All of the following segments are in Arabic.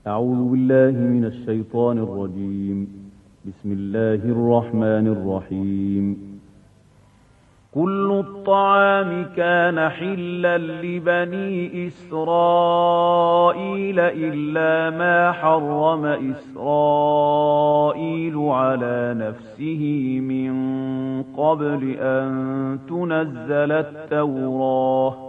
أعوذ بالله من الشيطان الرجيم. بسم الله الرحمن الرحيم. كل الطعام كان حلا لبني إسرائيل إلا ما حرم إسرائيل على نفسه من قبل أن تنزل التوراة.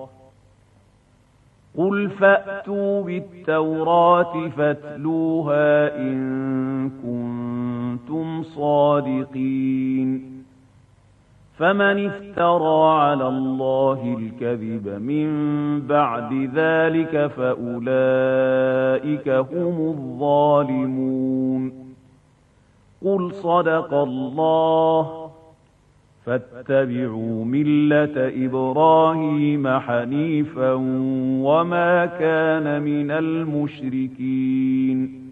قل فأتوا بالتوراة فاتلوها إن كنتم صادقين. فمن افترى على الله الكذب من بعد ذلك فأولئك هم الظالمون. قل صدق الله فاتبعوا ملة إبراهيم حنيفا وما كان من المشركين.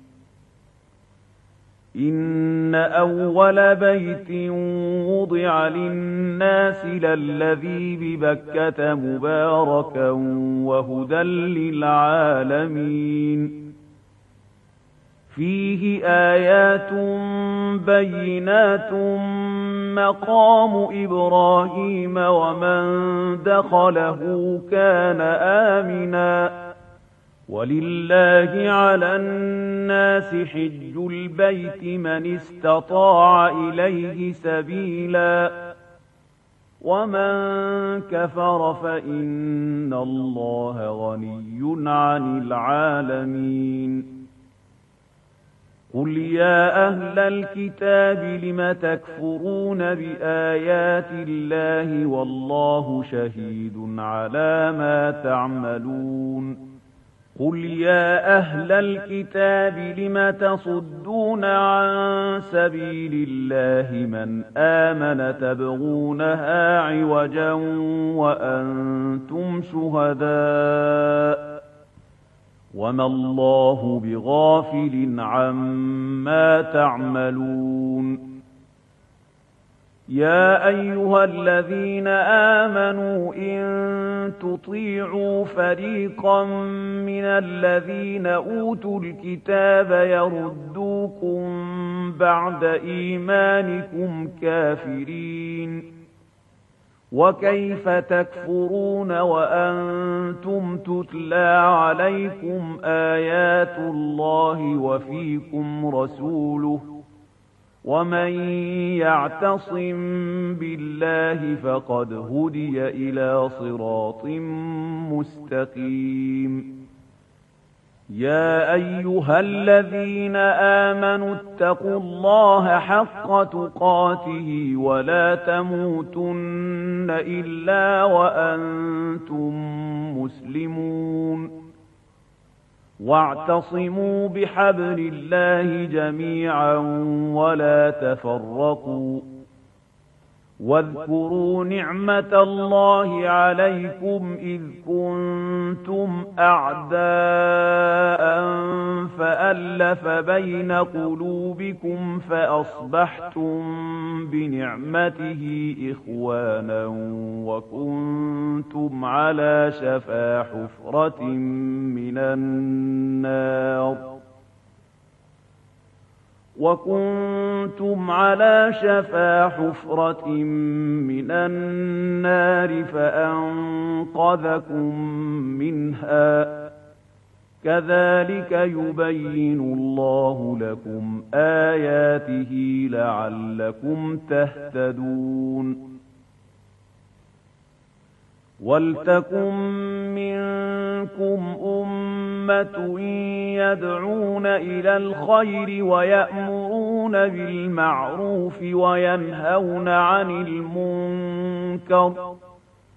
إن أول بيت وضع للناس للذي ببكة مباركا وهدى للعالمين. فيه آيات بينات مقام إبراهيم ومن دخله كان آمنا. ولله على الناس حج البيت من استطاع إليه سبيلا ومن كفر فإن الله غني عن العالمين. قل يا أهل الكتاب لم تكفرون بآيات الله والله شهيد على ما تعملون. قل يا أهل الكتاب لم تصدون عن سبيل الله من آمن تبغونها عوجا وأنتم شهداء وما الله بغافل عما تعملون. يا أيها الذين آمنوا إن تطيعوا فريقا من الذين أوتوا الكتاب يردوكم بعد إيمانكم كافرين. وكيف تكفرون وأنتم تتلى عليكم آيات الله وفيكم رسوله ومن يعتصم بالله فقد هدي إلى صراط مستقيم. يا أيها الذين آمنوا اتقوا الله حق تقاته ولا تموتن إلا وأنتم مسلمون. واعتصموا بحبل الله جميعا ولا تفرقوا. واذكروا نعمة الله عليكم إذ كنتم أعداء فألف بين قلوبكم فأصبحتم بنعمته إخوانا وكنتم على شفا حفرة من النار فأنقذكم منها. كذلك يبين الله لكم آياته لعلكم تهتدون. ولتكن منكم أمة يدعون إلى الخير ويأمرون بالمعروف وينهون عن المنكر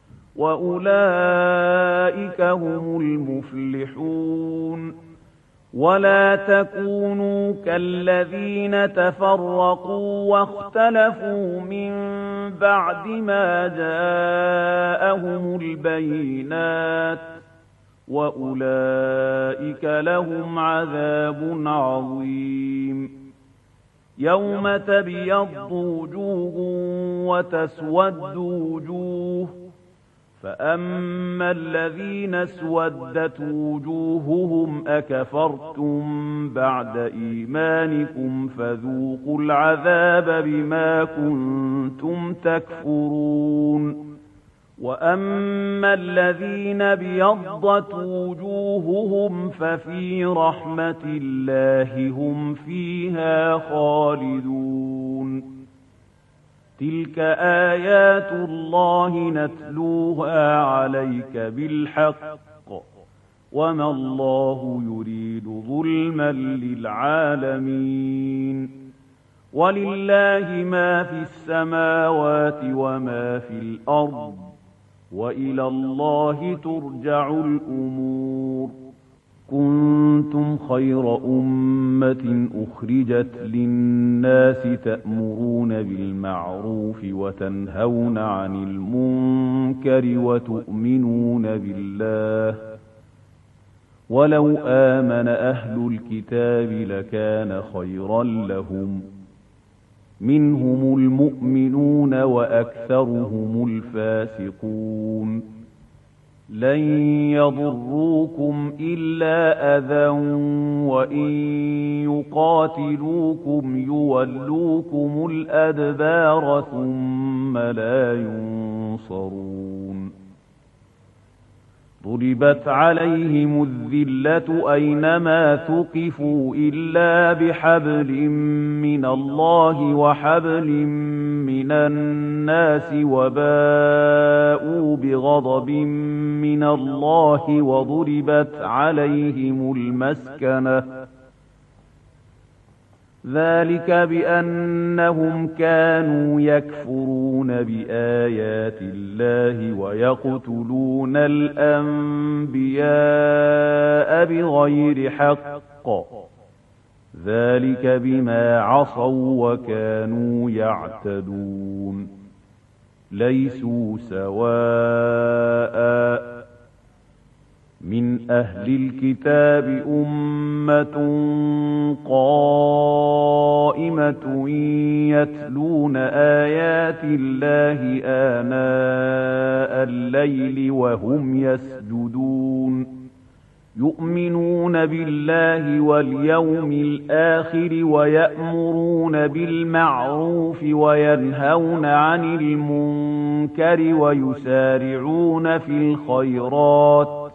وأولئك هم المفلحون. ولا تكونوا كالذين تفرقوا واختلفوا من بعد ما جاءهم البينات وأولئك لهم عذاب عظيم. يوم تبيض وجوه وتسود وجوه فأما الذين اسودت وجوههم أكفرتم بعد إيمانكم فذوقوا العذاب بما كنتم تكفرون وأما الذين ابيضت وجوههم ففي رحمة الله هم فيها خالدون تلك آيات الله نتلوها عليك بالحق وما الله يريد ظلما للعالمين ولله ما في السماوات وما في الأرض وإلى الله ترجع الأمور كنتم خير أمة أخرجت للناس تأمرون بالمعروف وتنهون عن المنكر وتؤمنون بالله ولو آمن أهل الكتاب لكان خيرا لهم منهم المؤمنون وأكثرهم الفاسقون لن يضروكم إلا أذى وإن يقاتلوكم يولوكم الأدبار ثم لا ينصرون ضربت عليهم الذلة أينما ثقفوا إلا بحبل من الله وحبل من الناس وباءوا بغضب من الله وضربت عليهم المسكنة ذلك بأنهم كانوا يكفرون بآيات الله ويقتلون الأنبياء بغير حق ذلك بما عصوا وكانوا يعتدون ليسوا سواء من أهل الكتاب أمة قائمة يتلون آيات الله آناء الليل وهم يسجدون يؤمنون بالله واليوم الآخر ويأمرون بالمعروف وينهون عن المنكر ويسارعون في الخيرات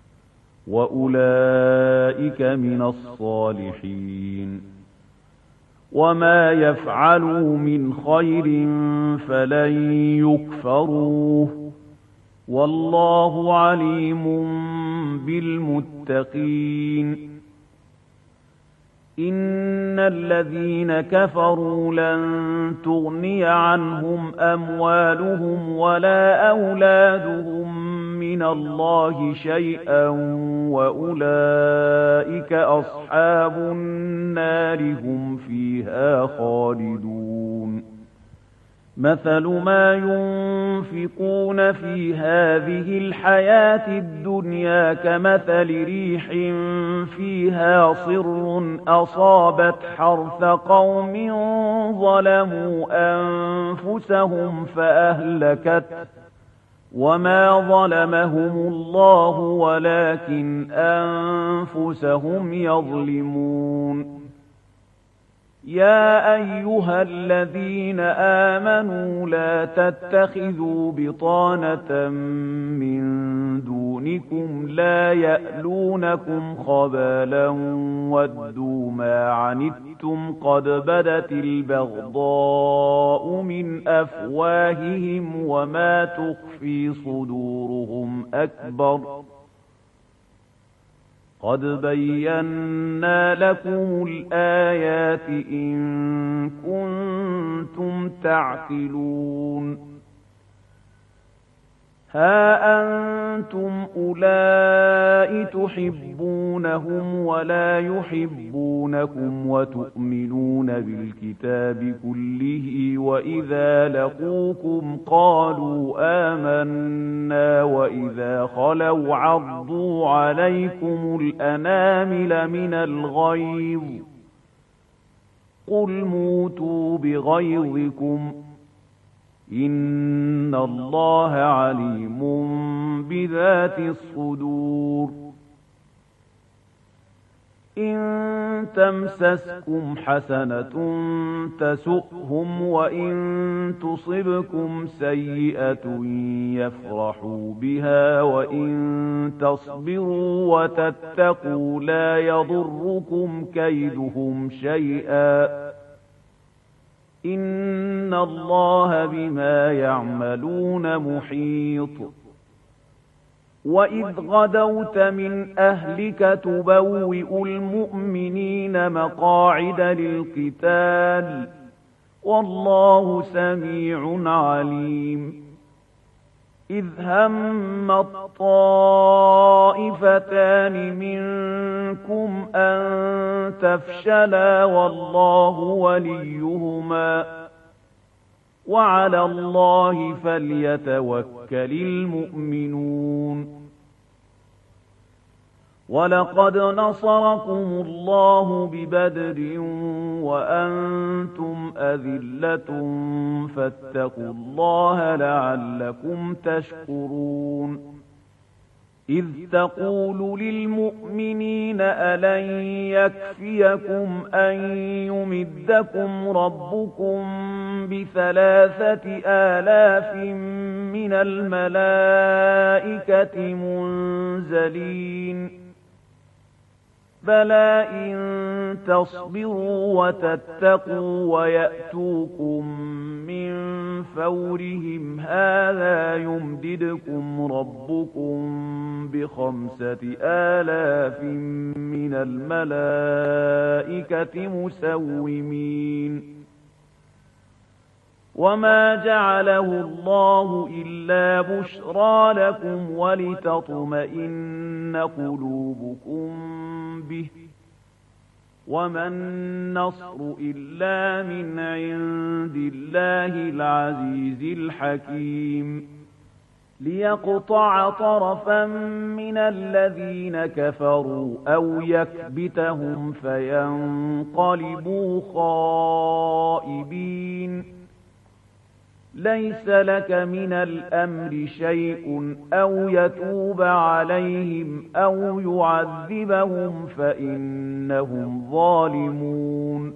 وأولئك من الصالحين وما يفعلوا من خير فلن يكفروه والله عليم بالمتقين إن الذين كفروا لن تغني عنهم أموالهم ولا أولادهم من الله شيئا وأولئك أصحاب النار هم فيها خالدون مثل ما ينفقون في هذه الحياة الدنيا كمثل ريح فيها صر أصابت حرث قوم ظلموا أنفسهم فأهلكت وما ظلمهم الله ولكن أنفسهم يظلمون يا أيها الذين آمنوا لا تتخذوا بطانة من دونكم لا يألونكم خبالا ودوا ما عنتم قد بدت البغضاء من أفواههم وما تخفي صدورهم أكبر قد بينا لكم الآيات إن كنتم تعقلون ها أنتم أولئك تحبونهم ولا يحبونكم وتؤمنون بالكتاب كله وإذا لقوكم قالوا آمنا وإذا خلوا عضوا عليكم الأنامل من الغيظ قل موتوا بغيظكم إن الله عليم بذات الصدور إن تمسسكم حسنة تسؤهم وإن تصبكم سيئة يفرحوا بها وإن تصبروا وتتقوا لا يضركم كيدهم شيئا إن الله بما يعملون محيط وإذ غدوت من أهلك تبوئ المؤمنين مقاعد للقتال والله سميع عليم إذ هم الطائفتان منكم أن تفشلا والله وليهما وعلى الله فليتوكل المؤمنون ولقد نصركم الله ببدر وأنتم أذلة فاتقوا الله لعلكم تشكرون إذ تقول للمؤمنين ألن يكفيكم أن يمدكم ربكم ب3,000 من الملائكة منزلين بلى إن تصبروا وتتقوا ويأتوكم من فورهم هذا يمددكم ربكم ب5,000 من الملائكة مسومين وما جعله الله إلا بشرى لكم ولتطمئن قلوبكم به وما النصر إلا من عند الله العزيز الحكيم ليقطع طرفا من الذين كفروا أو يكبتهم فينقلبوا خائبين ليس لك من الأمر شيء أو يتوب عليهم أو يعذبهم فإنهم ظالمون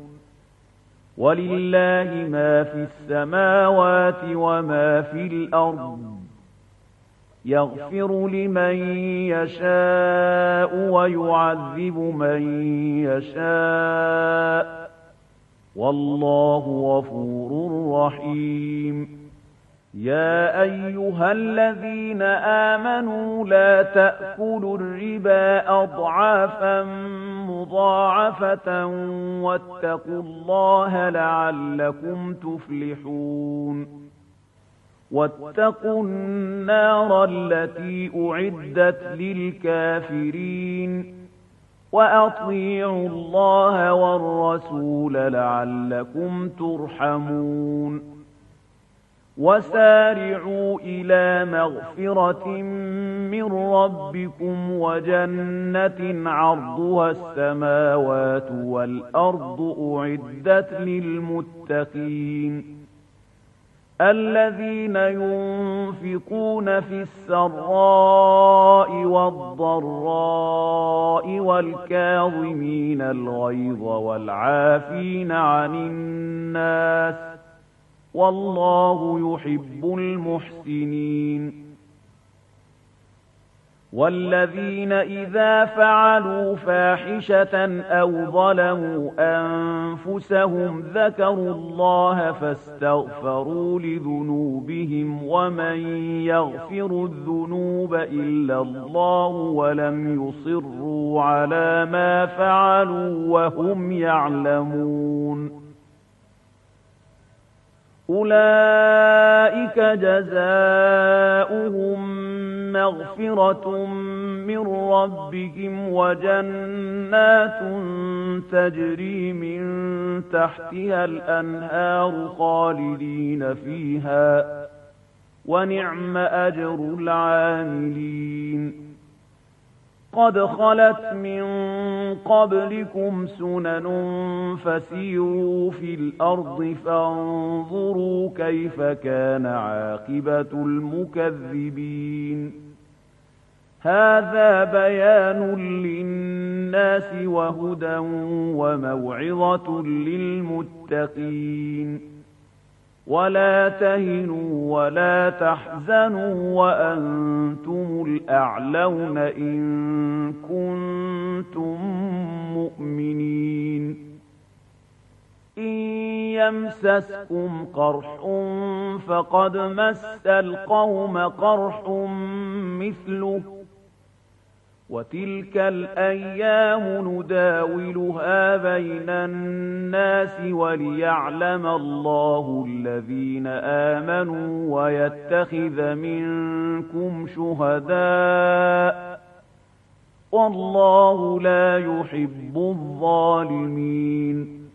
ولله ما في السماوات وما في الأرض يغفر لمن يشاء ويعذب من يشاء والله غفور رحيم يا أيها الذين آمنوا لا تأكلوا الربا أضعافا مضاعفة واتقوا الله لعلكم تفلحون واتقوا النار التي أعدت للكافرين وأطيعوا الله والرسول لعلكم ترحمون وسارعوا إلى مغفرة من ربكم وجنة عرضها السماوات والأرض أعدت للمتقين الذين ينفقون في السراء والضراء والكاظمين الغيظ والعافين عن الناس والله يحب المحسنين والذين إذا فعلوا فاحشة أو ظلموا أنفسهم ذكروا الله فاستغفروا لذنوبهم ومن يغفر الذنوب إلا الله ولم يصروا على ما فعلوا وهم يعلمون أولئك جزاؤهم مغفرة من ربهم وجنات تجري من تحتها الأنهار خالدين فيها ونعم أجر العاملين قد خلت من قبلكم سنن فسيروا في الأرض فانظروا كيف كان عاقبة المكذبين هذا بيان للناس وهدى وموعظة للمتقين ولا تهنوا ولا تحزنوا وأنتم الأعلون إن كنتم مؤمنين إن يمسسكم قرح فقد مس القوم قرح مثله وتلك الأيام نداولها بين الناس وليعلم الله الذين آمنوا ويتخذ منكم شهداء والله لا يحب الظالمين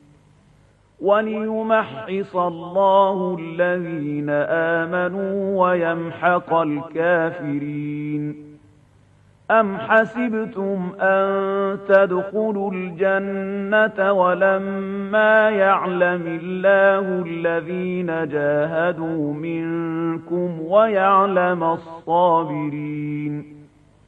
وليمحص الله الذين آمنوا ويمحق الكافرين أم حسبتم أن تدخلوا الجنة ولما يعلم الله الذين جاهدوا منكم ويعلم الصابرين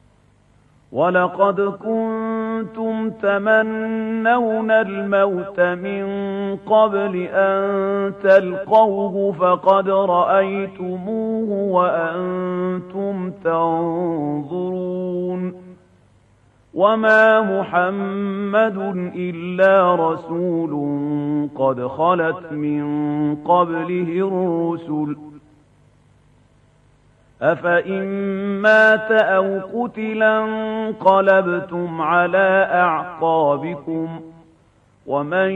ولقد كنتم تمنون الموت من قبل أن تلقوه فقد رأيتموه وأنتم تنظرون وما محمد إلا رسول قد خلت من قبله الرسل أفإن مات أو قتلا انقلبتم على أعقابكم ومن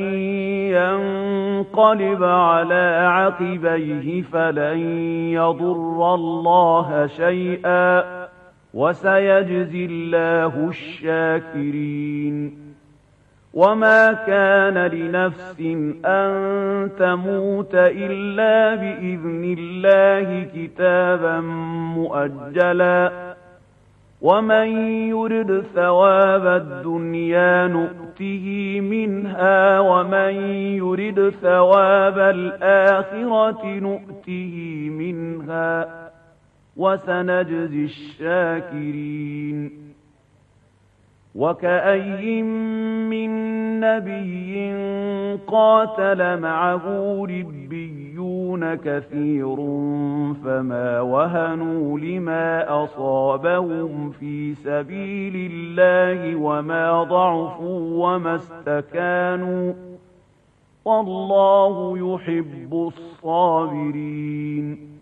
ينقلب على عقبيه فلن يضر الله شيئا وسيجزي الله الشاكرين وما كان لنفس أن تموت إلا بإذن الله كتابا مؤجلا ومن يرد ثواب الدنيا نؤته منها ومن يرد ثواب الآخرة نؤته منها وسنجزي الشاكرين وكأي من نبي قاتل معه ربيون كثير فما وهنوا لما أصابهم في سبيل الله وما ضعفوا وما استكانوا والله يحب الصابرين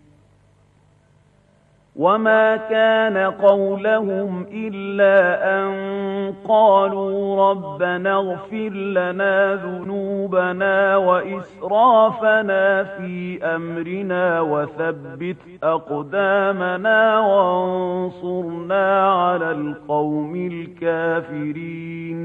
وما كان قولهم إلا أن قالوا ربنا اغفر لنا ذنوبنا وإسرافنا في أمرنا وثبت أقدامنا وانصرنا على القوم الكافرين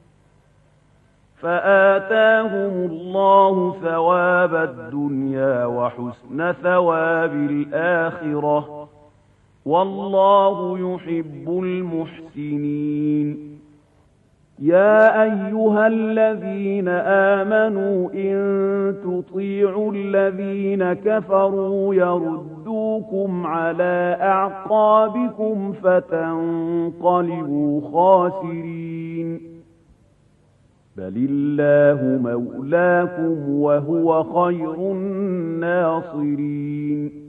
فآتاهم الله ثواب الدنيا وحسن ثواب الآخرة والله يحب المحسنين يا أيها الذين آمنوا إن تطيعوا الذين كفروا يردوكم على أعقابكم فتنقلبوا خاسرين بل الله مولاكم وهو خير الناصرين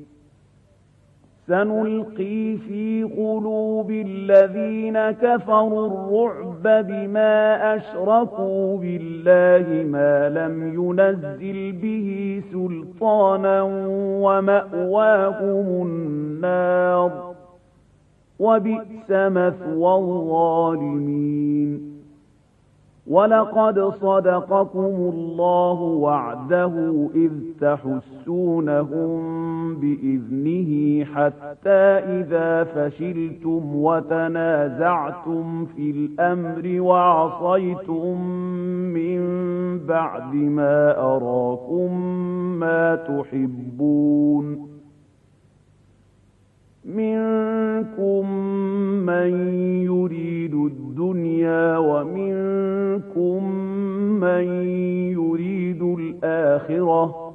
سنلقي في قلوب الذين كفروا الرعب بما أشركوا بالله ما لم ينزل به سلطانا ومأواهم النار وبئس مثوى الظالمين ولقد صدقكم الله وعده إذ تحسونهم بإذنه حتى إذا فشلتم وتنازعتم في الأمر وعصيتم من بعد ما أراكم ما تحبون منكم من يريد الدنيا ومنكم من يريد الآخرة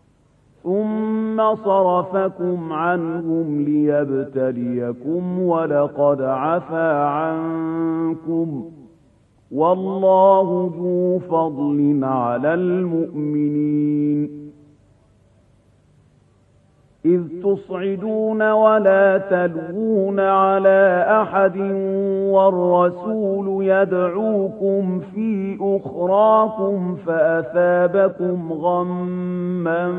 ثم صرفكم عنهم ليبتليكم ولقد عفا عنكم والله ذو فضل على المؤمنين إذ تصعدون ولا تلوون على أحد والرسول يدعوكم في أخراكم فأثابكم غما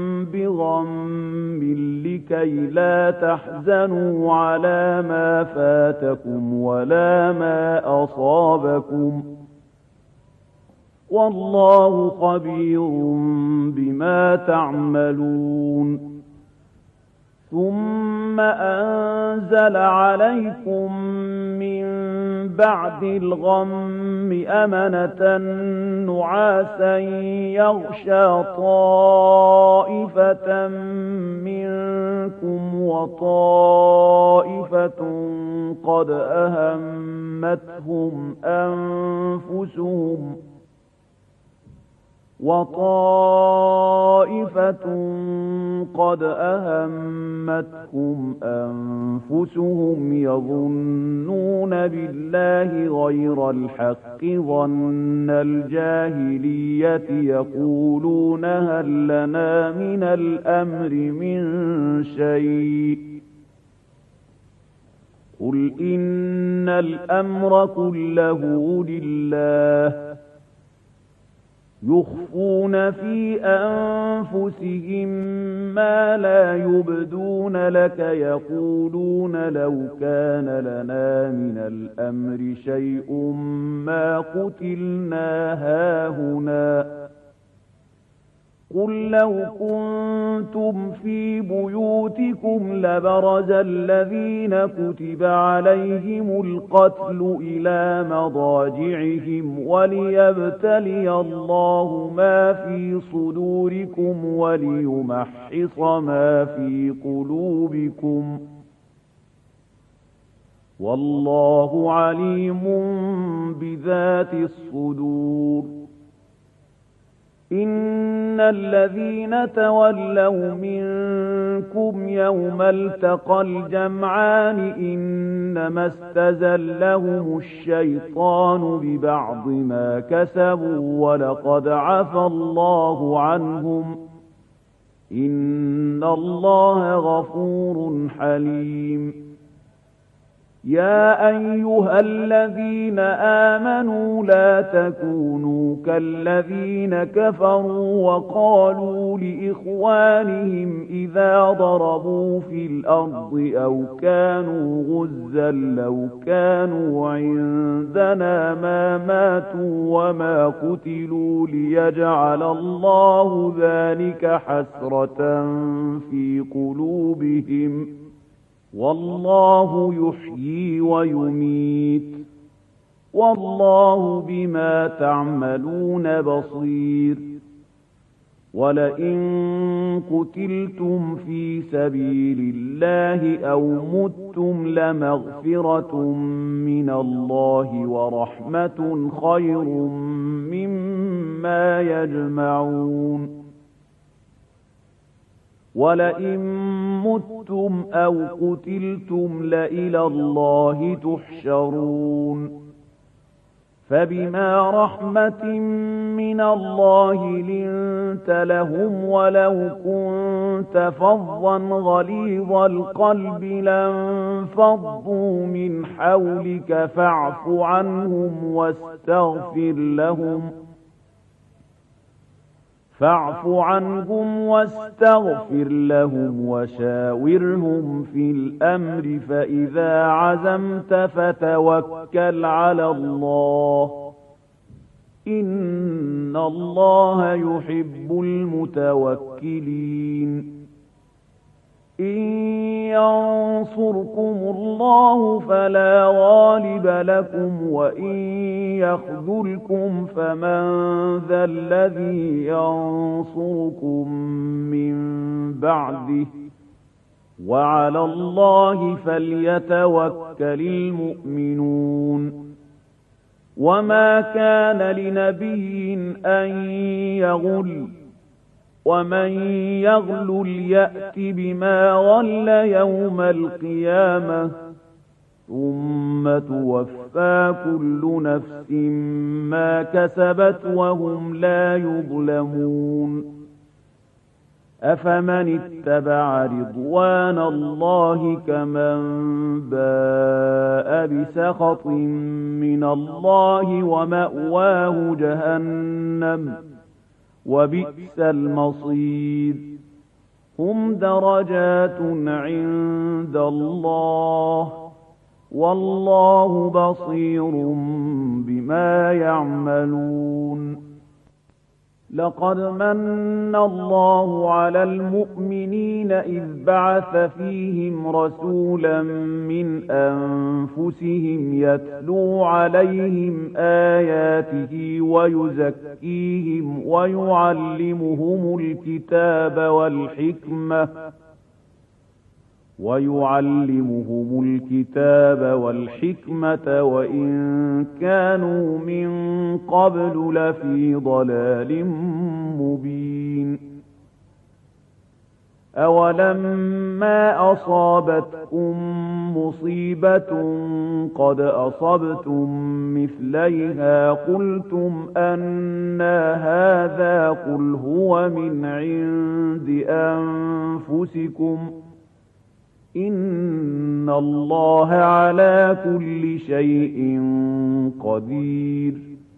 بغم لكي لا تحزنوا على ما فاتكم ولا ما أصابكم والله خبير بما تعملون ثم أنزل عليكم من بعد الغم أمنة نعاسا يغشى طائفة منكم وطائفة قد أهمتهم أنفسهم يظنون بالله غير الحق ظن الجاهلية يقولون هل لنا من الأمر من شيء قل إن الأمر كله لله يخفون في أنفسهم ما لا يبدون لك يقولون لو كان لنا من الأمر شيء ما قتلنا هاهنا قل لو كنتم في بيوتكم لبرز الذين كتب عليهم القتل إلى مضاجعهم وليبتلي الله ما في صدوركم وليمحص ما في قلوبكم والله عليم بذات الصدور إن الذين تولوا منكم يوم التقى الجمعان إنما استزلهم الشيطان ببعض ما كسبوا ولقد عفى الله عنهم إن الله غفور حليم يا أيها الذين آمنوا لا تكونوا كالذين كفروا وقالوا لإخوانهم إذا ضربوا في الأرض أو كانوا غزا لو كانوا عندنا ما ماتوا وما قتلوا ليجعل الله ذلك حسرة في قلوبهم والله يحيي ويميت والله بما تعملون بصير ولئن قتلتم في سبيل الله أو متم لمغفرة من الله ورحمة خير مما يجمعون ولئن متم أو قتلتم لإلى الله تحشرون فبما رحمة من الله لنت لهم ولو كنت فظا غليظ القلب لانفضوا من حولك فاعف عنهم واستغفر لهم وشاورهم في الأمر فإذا عزمت فتوكل على الله إن الله يحب المتوكلين إن ينصركم الله فلا غالب لكم وإن يخذلكم فمن ذا الذي ينصركم من بعده وعلى الله فليتوكل المؤمنون وما كان لنبي أن يغل ومن يغل يأت بما غل يوم القيامة ثم توفى كل نفس ما كسبت وهم لا يظلمون أفمن اتبع رضوان الله كمن باء بسخط من الله ومأواه جهنم وبئس المصير هم درجات عند الله والله بصير بما يعملون لقد من الله على المؤمنين إذ بعث فيهم رسولا من أنفسهم يتلو عليهم آياته ويزكيهم ويعلمهم الكتاب والحكمة وإن كانوا من قبل لفي ضلال مبين أولما أصابتكم مصيبة قد أصبتم مثليها قلتم أنى هذا قل هو من عند أنفسكم إن الله على كل شيء قدير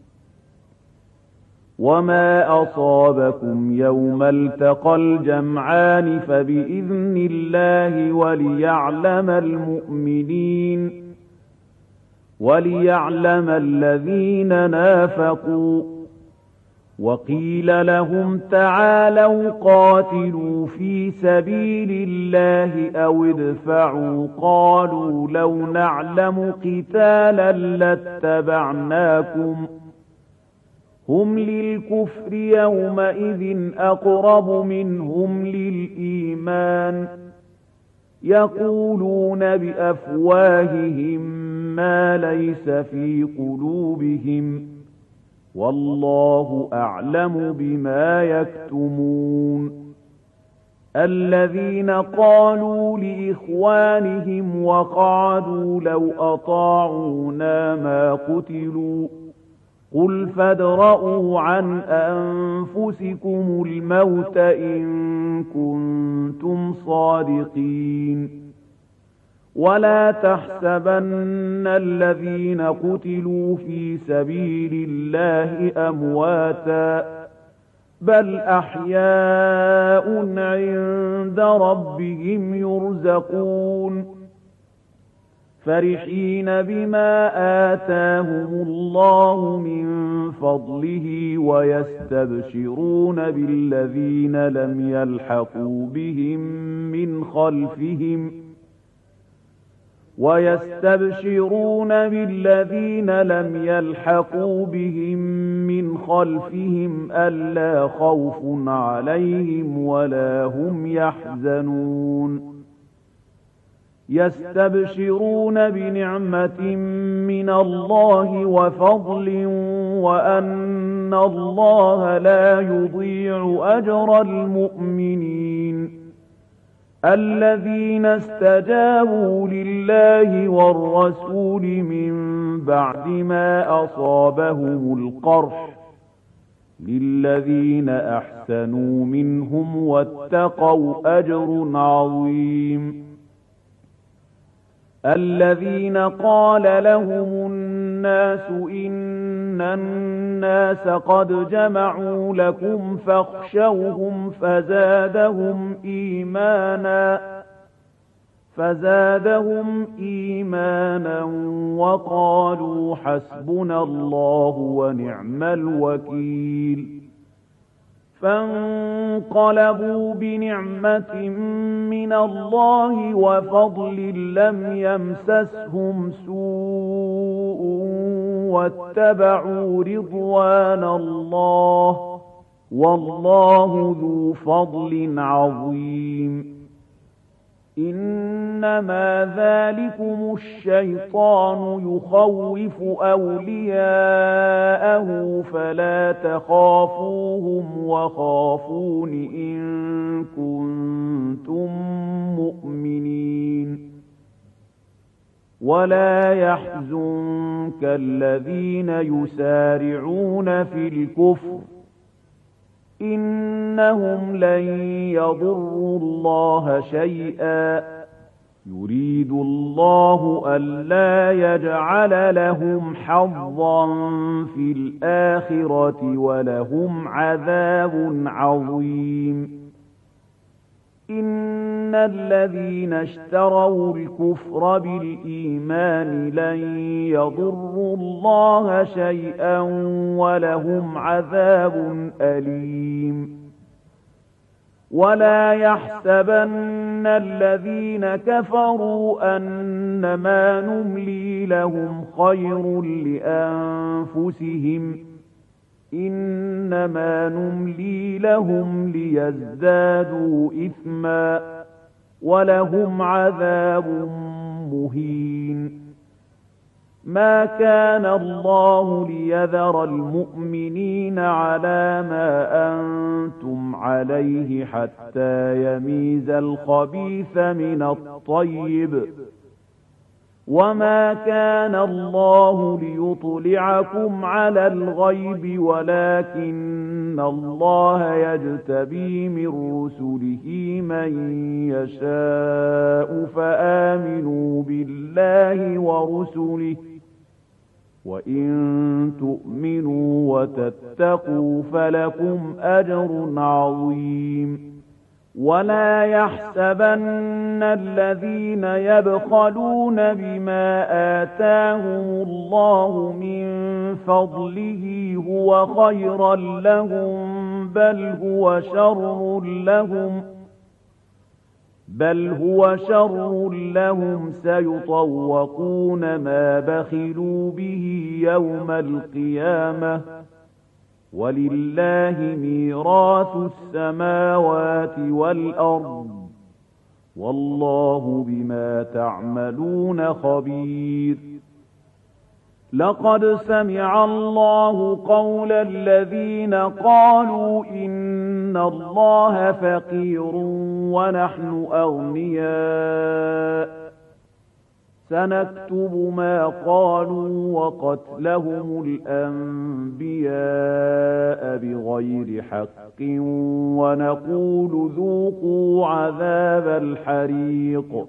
وما أصابكم يوم التقى الجمعان فبإذن الله وليعلم الذين نافقوا وقيل لهم تعالوا قاتلوا في سبيل الله أو ادفعوا قالوا لو نعلم قتالا لاتبعناكم هم للكفر يومئذ أقرب منهم للإيمان يقولون بأفواههم ما ليس في قلوبهم والله أعلم بما يكتمون الذين قالوا لإخوانهم وقعدوا لو أطاعونا ما قتلوا قل فادرءوا عن أنفسكم الموت إن كنتم صادقين ولا تحسبن الذين قتلوا في سبيل الله أمواتا بل أحياء عند ربهم يرزقون فرحين بما آتاهم الله من فضله ويستبشرون بالذين لم يلحقوا بهم من خلفهم ألا خوف عليهم ولا هم يحزنون يستبشرون بنعمة من الله وفضل وأن الله لا يضيع أجر المؤمنين الذين استجابوا لله والرسول من بعد ما أصابهم القرح للذين أحسنوا منهم واتقوا أجر عظيم الذين قال لهم الناس إن الناس قد جمعوا لكم فاخشوهم فزادهم إيمانا وقالوا حسبنا الله ونعم الوكيل فانقلبوا بنعمة من الله وفضل لم يمسسهم سوء واتبعوا رضوان الله والله ذو فضل عظيم إنما ذلكم الشيطان يخوف أولياءه فلا تخافوهم وخافون إن كنتم مؤمنين ولا يحزنك الذين يسارعون في الكفر إنهم لن يضروا الله شيئا يريد الله ألا يجعل لهم حظا في الآخرة ولهم عذاب عظيم إن الذين اشتروا الكفر بالإيمان لن يضروا الله شيئا ولهم عذاب أليم ولا يحسبن الذين كفروا أنما نملي لهم خير لأنفسهم إنما نملي لهم ليزدادوا إثما ولهم عذاب مهين ما كان الله ليذر المؤمنين على ما أنتم عليه حتى يميز الخبيث من الطيب وما كان الله ليطلعكم على الغيب ولكن الله يجتبي من رسله من يشاء فآمنوا بالله ورسله وإن تؤمنوا وتتقوا فلكم أجر عظيم ولا يحسبن الذين يبخلون بما آتاهم الله من فضله هو خيرا لهم بل هو شر لهم سيطوقون ما بخلوا به يوم القيامة ولله ميراث السماوات والأرض والله بما تعملون خبير لقد سمع الله قول الذين قالوا إن الله فقير ونحن أغنياء سنكتب ما قالوا وقتلهم الأنبياء بغير حق ونقول ذوقوا عذاب الحريق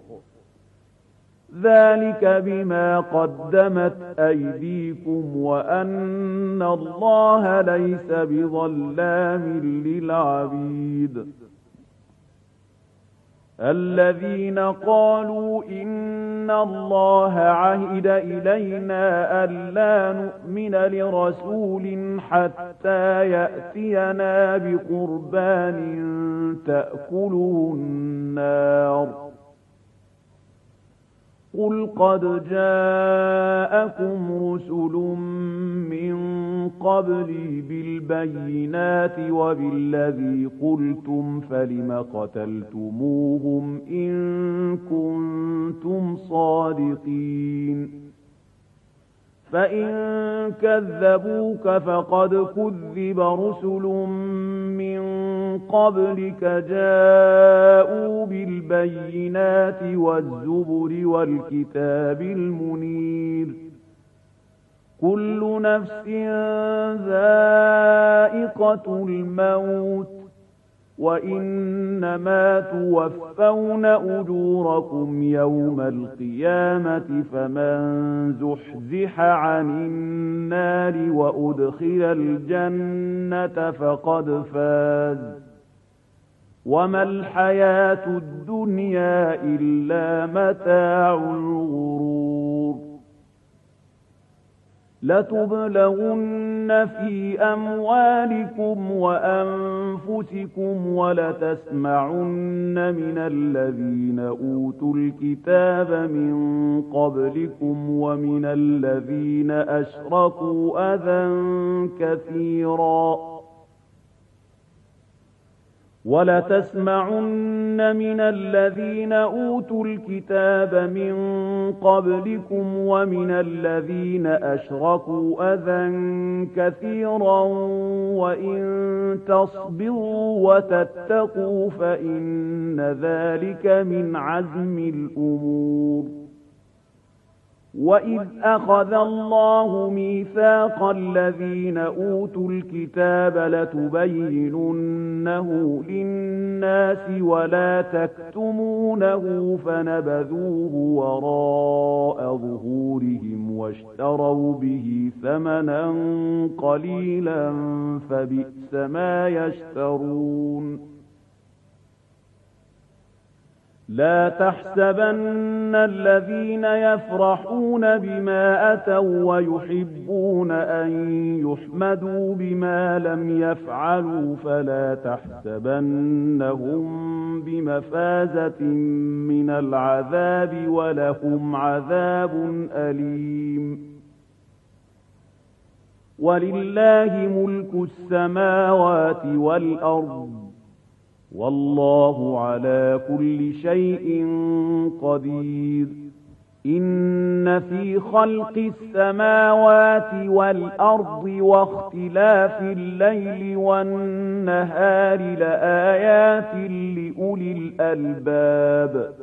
ذلك بما قدمت أيديكم وأن الله ليس بظلام للعبيد الذين قالوا إن الله عهد إلينا ألا نؤمن لرسول حتى يأتينا بقربان تأكله النار قل قد جاءكم رسل من قبلي بالبينات وبالذي قلتم فلم قتلتموهم إن كنتم صادقين فإن كذبوك فقد كذب رسل من قبلك جاءوا بالبينات والزبر والكتاب المنير كل نفس ذائقة الموت وإنما توفون أجوركم يوم القيامة فمن زحزح عن النار وأدخل الجنة فقد فاز وما الحياة الدنيا إلا متاع الغرور لتبلغن في أموالكم وأنفسكم ولتسمعن من الذين أوتوا الكتاب من قبلكم ومن الذين أشركوا أذى كثيرا وَلَتَسْمَعُنَّ مِنَ الَّذِينَ أُوتُوا الْكِتَابَ مِن قَبْلِكُمْ وَمِنَ الَّذِينَ أَشْرَكُوا أَذًى كَثِيرًا وَإِن تَصْبِرُوا وَتَتَّقُوا فَإِنَّ ذَلِكَ مِنْ عَزْمِ الْأُمُورِ وَإِذْ أَخَذَ اللَّهُ مِيثَاقَ الَّذِينَ أُوتُوا الْكِتَابَ لَتُبَيِّنُنَّهُ لِلنَّاسِ وَلَا تَكْتُمُونَهُ فَنَبَذُوهُ وَرَاءَ ظُهُورِهِمْ وَاشْتَرَوْا بِهِ ثَمَنًا قَلِيلًا فَبِئْسَ مَا يَشْتَرُونَ لا تحسبن الذين يفرحون بما أتوا ويحبون أن يحمدوا بما لم يفعلوا فلا تحسبنهم بمفازة من العذاب ولهم عذاب أليم ولله ملك السماوات والأرض والله على كل شيء قدير إن في خلق السماوات والأرض واختلاف الليل والنهار لآيات لأولي الألباب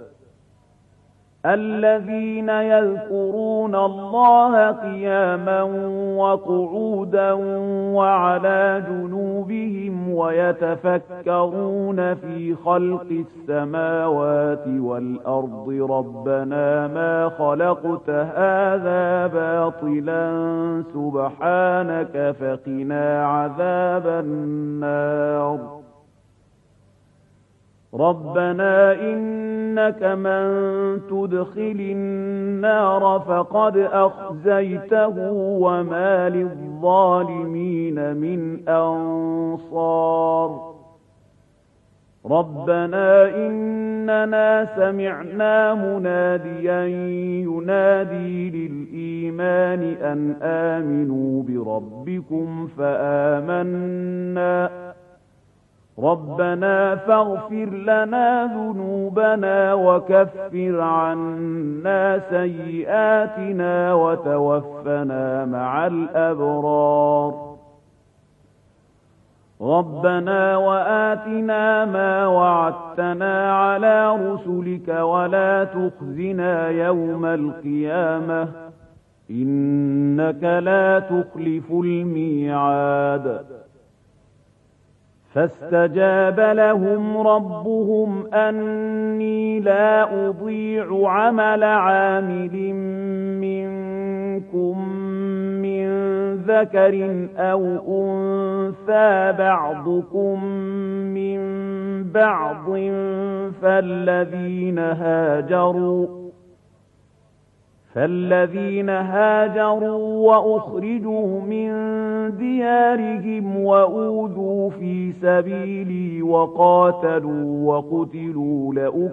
الذين يذكرون الله قياما وقعودا وعلى جنوبهم ويتفكرون في خلق السماوات والأرض ربنا ما خلقت هذا باطلا سبحانك فقنا عذاب النار ربنا إنك من تدخل النار فقد أخزيته وما للظالمين من أنصار ربنا إننا سمعنا مناديا ينادي للإيمان أن آمنوا بربكم فآمنا ربنا فاغفر لنا ذنوبنا وكفر عنا سيئاتنا وتوفنا مع الأبرار ربنا وآتنا ما وعدتنا على رسلك ولا تخزنا يوم القيامة إنك لا تخلف الميعاد فاستجاب لهم ربهم أني لا أضيع عمل عامل منكم من ذكر أو أنثى بعضكم من بعض فالذين هاجروا وأخرجوا من ديارهم وأوذوا في سبيلي وقاتلوا وقتلوا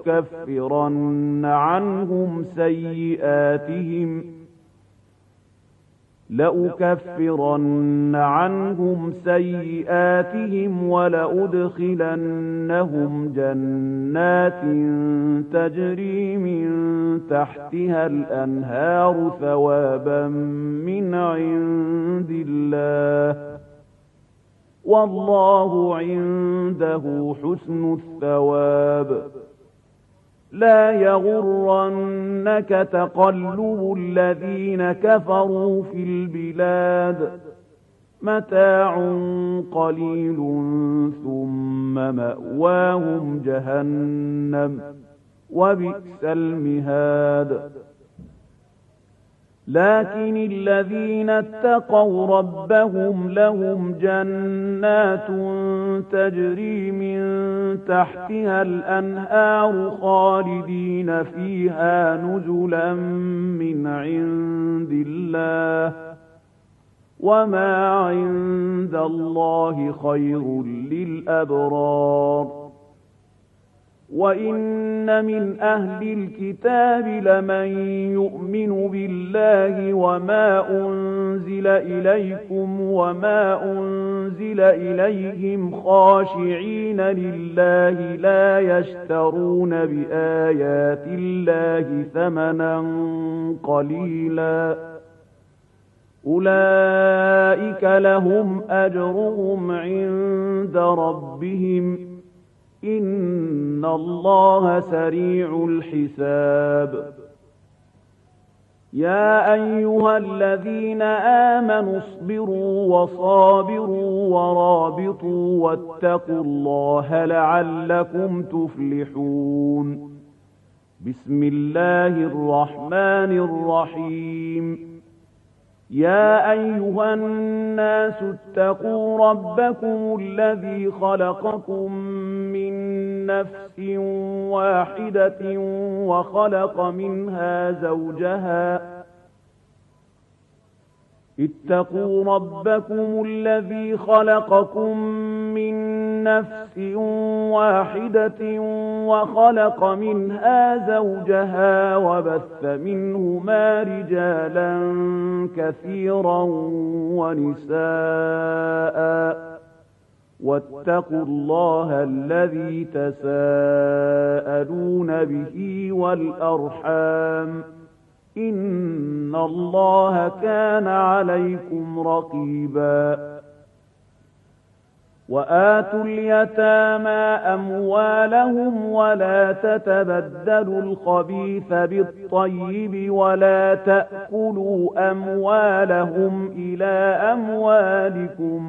لأكفرن عنهم سيئاتهم ولأدخلنهم جنات تجري من تحتها الأنهار ثوابا من عند الله والله عنده حسن الثواب لا يغرنك تقلب الذين كفروا في البلاد متاع قليل ثم مأواهم جهنم وبئس المهاد لكن الذين اتقوا ربهم لهم جنات تجري من تحتها الأنهار خالدين فيها نزلا من عند الله وما عند الله خير للأبرار وإن من أهل الكتاب لمن يؤمن بالله وما أنزل أنزل إليكم وما أنزل إليهم خاشعين لله لا يشترون بآيات الله ثمنا قليلا أولئك لهم أجرهم عند ربهم إن الله سريع الحساب يا أيها الذين آمنوا اصبروا وصابروا ورابطوا واتقوا الله لعلكم تفلحون بسم الله الرحمن الرحيم يا أيها الناس اتقوا ربكم الذي خلقكم من نفس واحدة وخلق منها زوجها اتقوا ربكم الذي خلقكم من نفس واحدة وخلق منها زوجها وبث منهما رجالا كثيرا ونساء واتقوا الله الذي تساءلون به والأرحام إن الله كان عليكم رقيبا وآتوا اليتامى أموالهم ولا تتبدلوا الخبيث بالطيب ولا تأكلوا أموالهم إلى أموالكم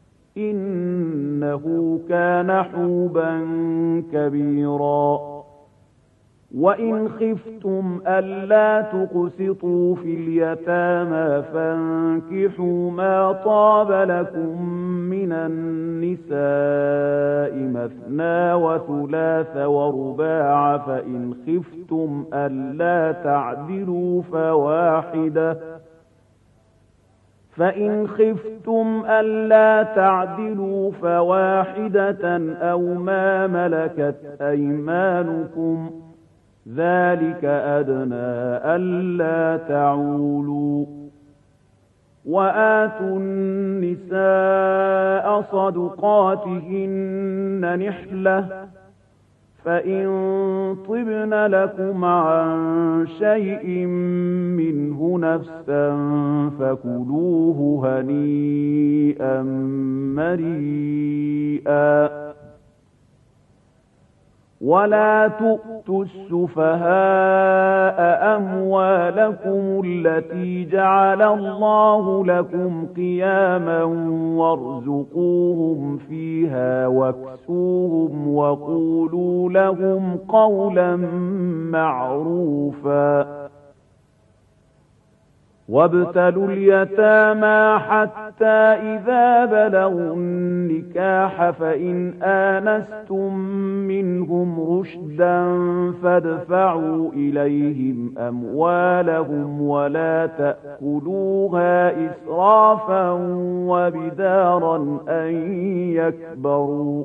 إنه كان حوبا كبيرا وإن خفتم ألا تقسطوا في اليتامى فانكحوا ما طاب لكم من النساء مثنى وثلاث ورباع فإن خفتم ألا تعدلوا فواحدة أو ما ملكت أيمانكم ذلك أدنى ألا تعولوا وآتوا النساء صدقاتهن نحلة فإن طبن لكم عن شيء منه نفسا فكلوه هنيئا مريئا ولا تؤتوا السفهاء أموالكم التي جعل الله لكم قياما وارزقوهم فيها واكسوهم وقولوا لهم قولا معروفا وابتلوا اليتامى حتى إذا بلغوا النكاح فإن آنستم منهم رشدا فادفعوا إليهم أموالهم ولا تأكلوها إسرافا وبدارا أن يكبروا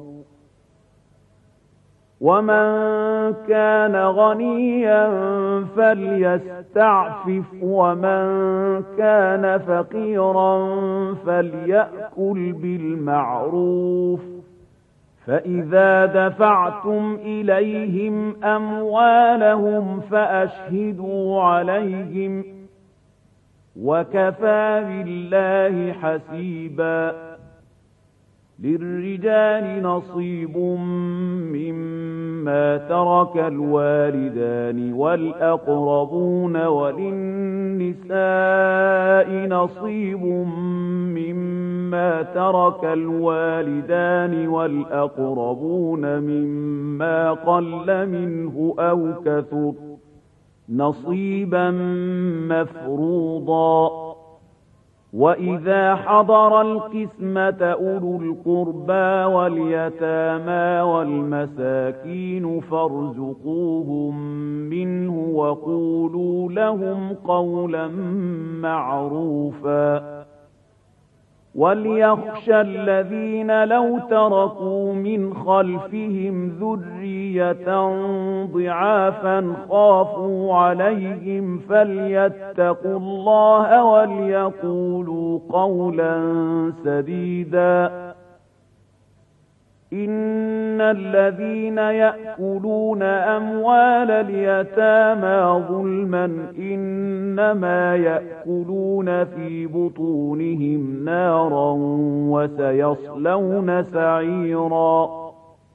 ومن كان غنيا فليستعفف ومن كان فقيرا فليأكل بالمعروف فإذا دفعتم إليهم أموالهم فأشهدوا عليهم وكفى بالله حسيبا للرجال نصيب مما ترك الوالدان والأقربون وللنساء نصيب مما ترك الوالدان والأقربون مما قل منه أو كثر نصيبا مفروضا وإذا حضر القسمة أولو القربى واليتامى والمساكين فارزقوهم منه وقولوا لهم قولا معروفا وَلْيَخْشَ الَّذِينَ لَوْ تَرَكُوا مِنْ خَلْفِهِمْ ذُرِّيَّةً ضِعَافًا خَافُوا عَلَيْهِمْ فَلْيَتَّقُوا اللَّهَ وَلْيَقُولُوا قَوْلًا سَدِيدًا. إِنَّ الَّذِينَ يَأْكُلُونَ أَمْوَالَ الْيَتَامَى ظُلْمًا إِنَّمَا يَأْكُلُونَ فِي بُطُونِهِمْ نَارًا وَسَيَصْلَوْنَ سَعِيرًا.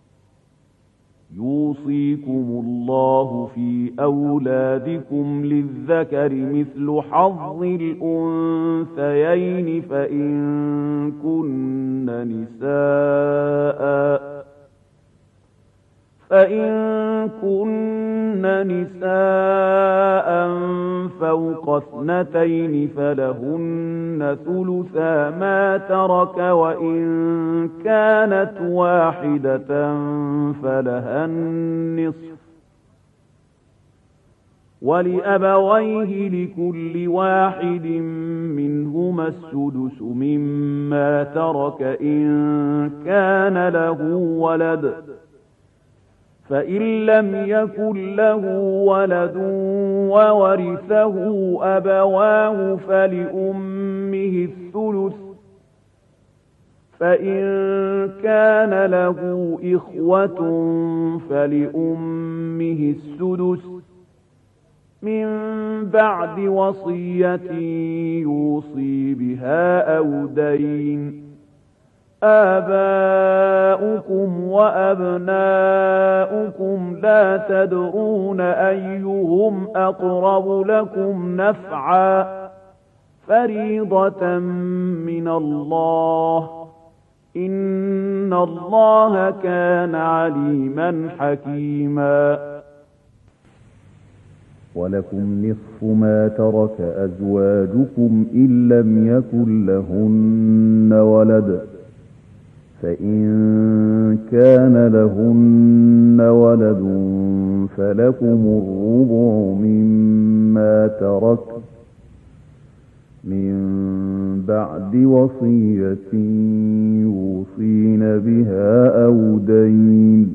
يُوصِيكُمُ اللَّهُ فِي أَوْلَادِكُمْ لِلذَّكَرِ مِثْلُ حَظِّ الْأُنثَيَيْنِ فَإِن كُنَّ نِسَاءً فَوْقَ اثْنَتَيْنِ فَلَهُنَّ ثُلُثَا مَا تَرَكَ وَإِن كَانَتْ وَاحِدَةً فَلَهَا النِّصْفُ وَلِأَبَوَيْهِ لِكُلِّ واحد مِّنْهُمَا السُّدُسُ مِمَّا تَرَكَ إِن كَانَ لَهُ وَلَدٌ فَإِن لَّمْ يَكُن لَّهُ وَلَدٌ وَوَرِثَهُ أَبَوَاهُ فَلِأُمِّهِ الثُّلُثُ فَإِن كَانَ لَهُ إِخْوَةٌ فَلِأُمِّهِ السُّدُسُ مِن بَعْدِ وَصِيَّةٍ يُوصِي بِهَا أَوْ دَيْنٍ. آباؤكم وأبناؤكم لا تدرون أيهم أقرب لكم نفعا فريضة من الله إن الله كان عليما حكيما. ولكم نصف ما ترك أزواجكم إن لم يكن لهن ولد فإن كان لهن ولد فلكم الربع مما ترك من بعد وصية يوصين بها أو دين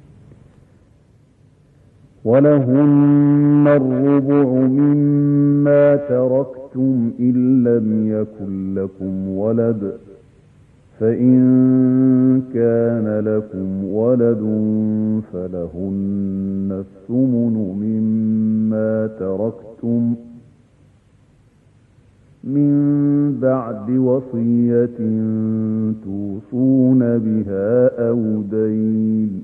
ولهن الربع مما تركتم إن لم يكن لكم ولد فإن كان لكم ولد فلهن الثمن مما تركتم من بعد وصية توصون بها أو دين.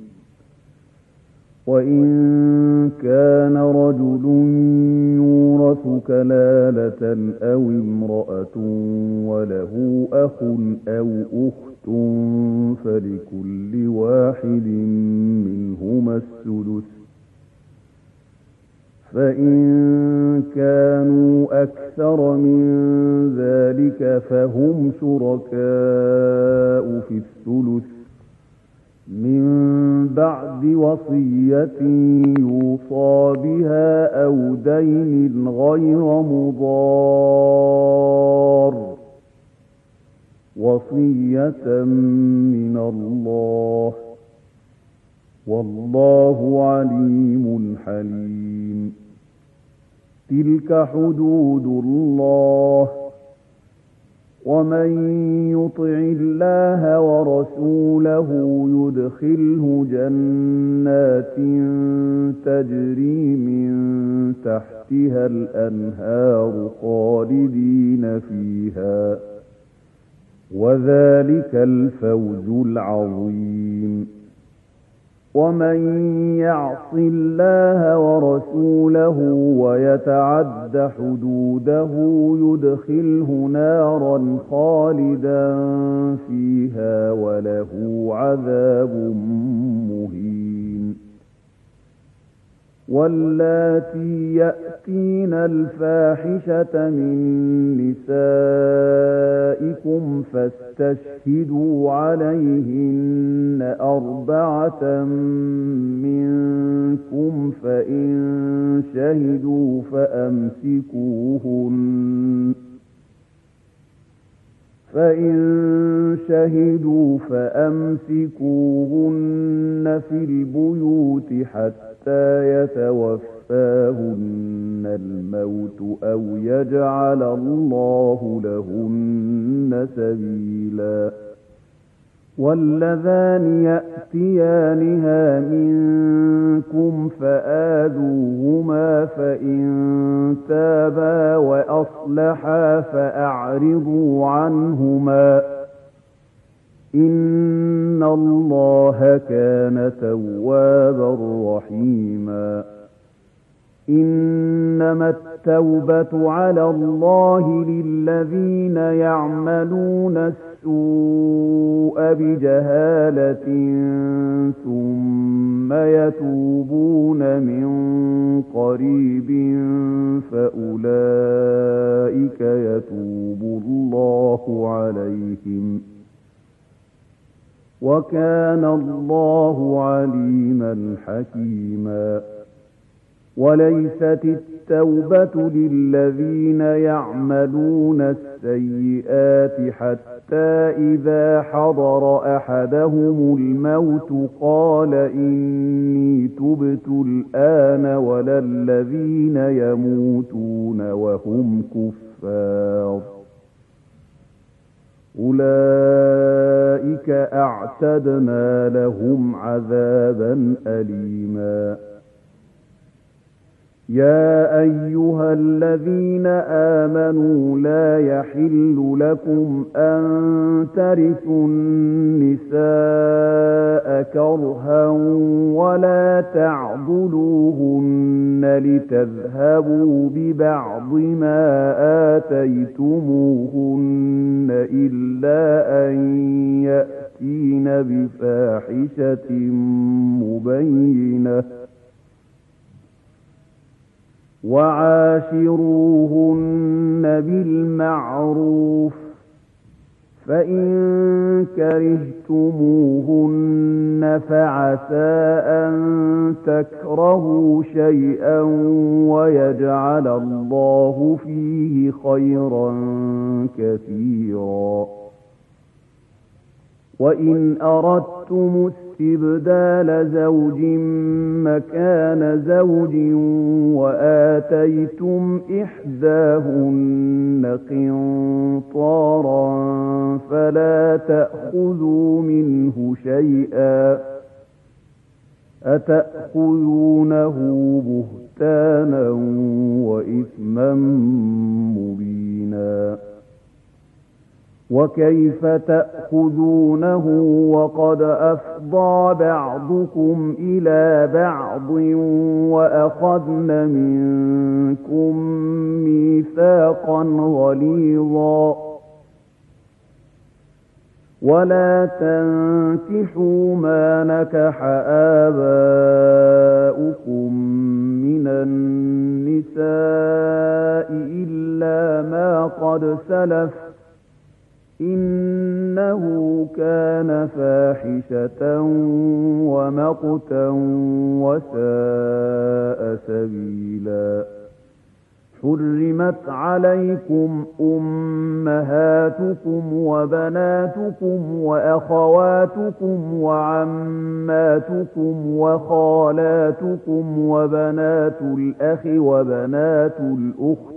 وإن كان رجل يورث كلالة أو امرأة وله أخ أو أخت فلكل واحد منهما السدس فإن كانوا أكثر من ذلك فهم شركاء في الثلث من بعد وصية يوصى بها أو دين غير مضار وصية من الله والله عليم حليم. تلك حدود الله ومن يطع الله ورسوله يدخله جنات تجري من تحتها الأنهار خالدين فيها وذلك الفوز العظيم. ومن يعص الله ورسوله ويتعد حدوده يدخله نارا خالدا فيها وله عذاب مهين. واللاتي يأتين الفاحشة من نسائكم فاستشهدوا عليهن 4 منكم فإن شهدوا فإن شهدوا فأمسكوهن في البيوت حتى يتوفاهن الموت أو يجعل الله لهن سبيلا واللذان يأتيانها منكم فآذوهما فإن تابا وأصلحا فأعرضوا عنهما إن الله كان توابا رحيما إنما التوبة على الله للذين يعملون السوء بجهالة ثم يتوبون من قريب فأولئك يتوب الله عليهم وكان الله عليما حكيما وليست التوبة للذين يعملون السيئات حتى إذا حضر أحدهم الموت قال إني تبت الآن ولا الذين يموتون وهم كفار أولئك أعتدنا لهم عذابا أليما يا أيها الذين آمنوا لا يحل لكم أن ترثوا النساء كرها ولا تعضلوهن لتذهبوا ببعض ما آتيتموهن إلا أن يأتين بفاحشة مبينة وعاشروهن بالمعروف فإن كرهتموهن فعسى أن تكرهوا شيئا ويجعل الله فيه خيرا كثيرا وإن أردتم استبدال زوج مكان زوج وآتيتم إحداهن قنطارا فلا تأخذوا منه شيئا أتأخذونه بهتانا وإثما مبينا وكيف تأخذونه وقد أفضى بعضكم إلى بعض وأخذن منكم ميثاقا غليظا ولا تنكحوا ما نكح آباؤكم من النساء إلا ما قد سلف إنه كان فاحشة ومقتا وساء سبيلا حرمت عليكم أمهاتكم وبناتكم وأخواتكم وعماتكم وخالاتكم وبنات الأخ وبنات الأخت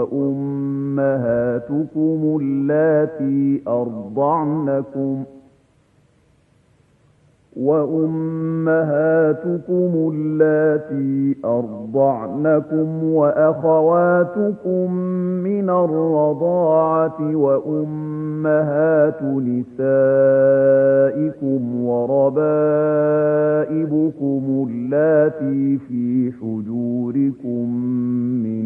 وأمهاتكم اللاتي أرضعنكم وأخواتكم من الرضاعة وأمهات نسائكم وربائبكم اللاتي في حجوركم من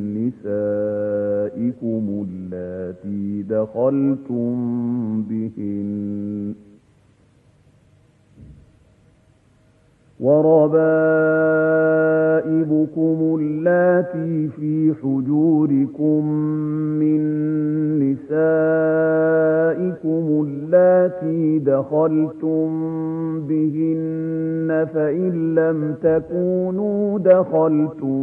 نسائكم اللاتي دخلتم بهن وربائبكم وربائبكم اللاتي في حجوركم من نسائكم اللاتي دخلتم بهن فإن لم تكونوا دخلتم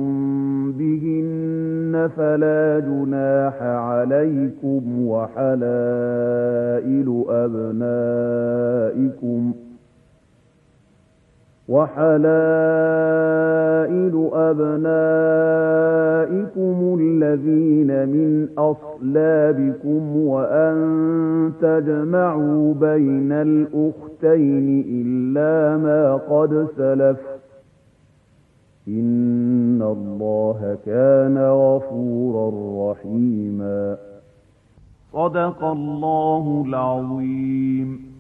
بهن فلا جناح عليكم وحلائل أبنائكم الذين من أصلابكم وأن تجمعوا بين الأختين إلا ما قد سلف إن الله كان غفورا رحيما. صدق الله العظيم.